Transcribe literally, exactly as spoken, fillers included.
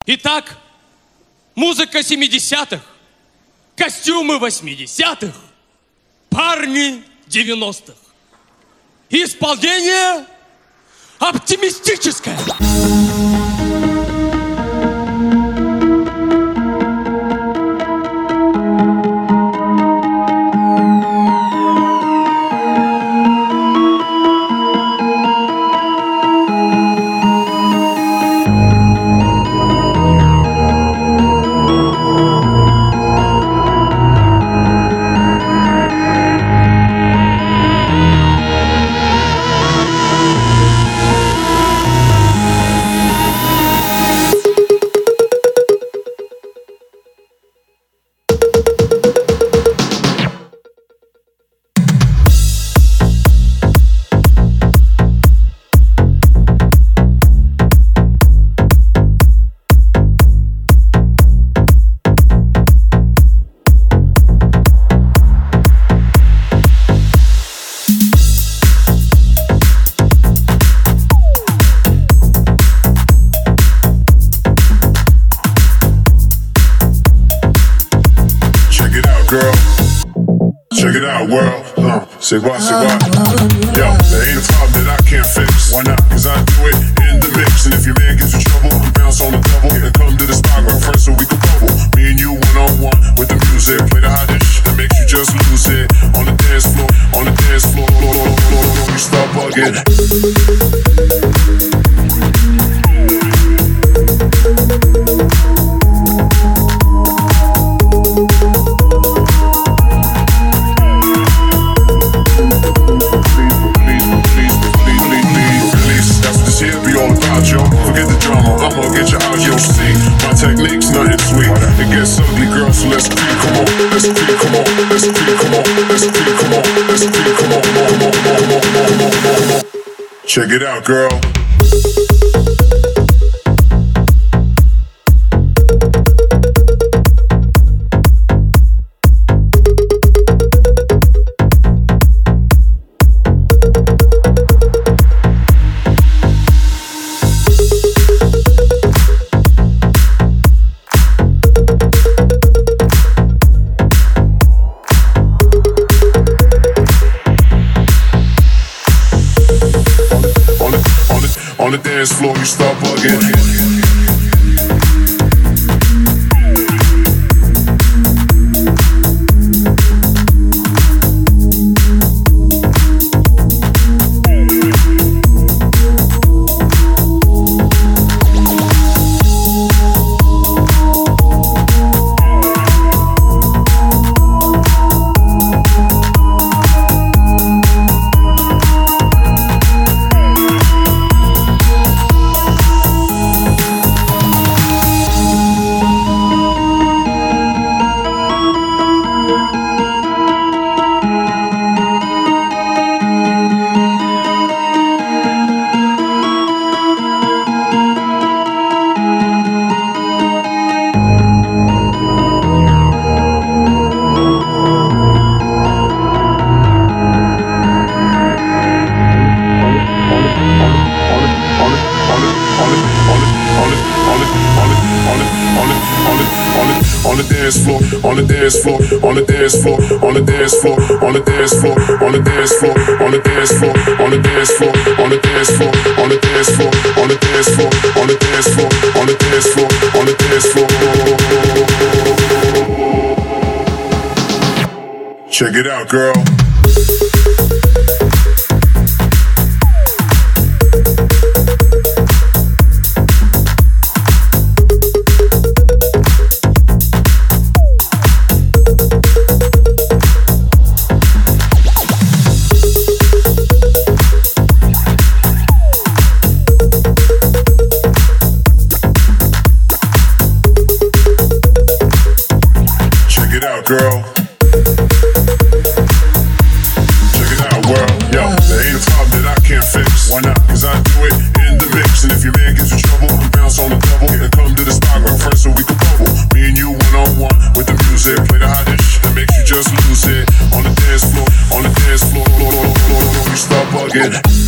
Итак, музыка семидесятых, костюмы восьмидесятых, парни девяностых. Исполнение оптимистическое. Say what, say what? Yo, there ain't a problem that I can't fix. Why not? Cause I do it in the mix. And if your man gets in trouble, we bounce on the double and come to the spot right first so we can bubble. Me and you one on one with the music. Play the hottest that makes you just lose it. On the dance floor, on the dance floor, we start bugging. Technique's nothing sweet. It gets ugly, girl, so let's creep, come on. Let's creep, come on. Let's creep, come on. Let's creep, come on. Let's creep, come on. Come on, come on, come on, come on, come on. Check it out, girl. On the dance floor, you start bugging. On the dance floor, on the dance floor, on the dance floor, on the dance floor, on the dance floor, on the dance floor, on the dance floor, on the dance floor, on the dance floor, on the dance floor, on the dance floor, on the dance floor, on the dance floor. Check it out, girl. Girl, check it out, world. Yo, there ain't a problem that I can't fix. Why not? Cause I do it in the mix. And if your man gets in trouble, we bounce on the double and come to the spot right first so we can bubble. Me and you one on one with the music. Play the hottest that makes you just lose it. On the dance floor, on the dance floor, we start bugging.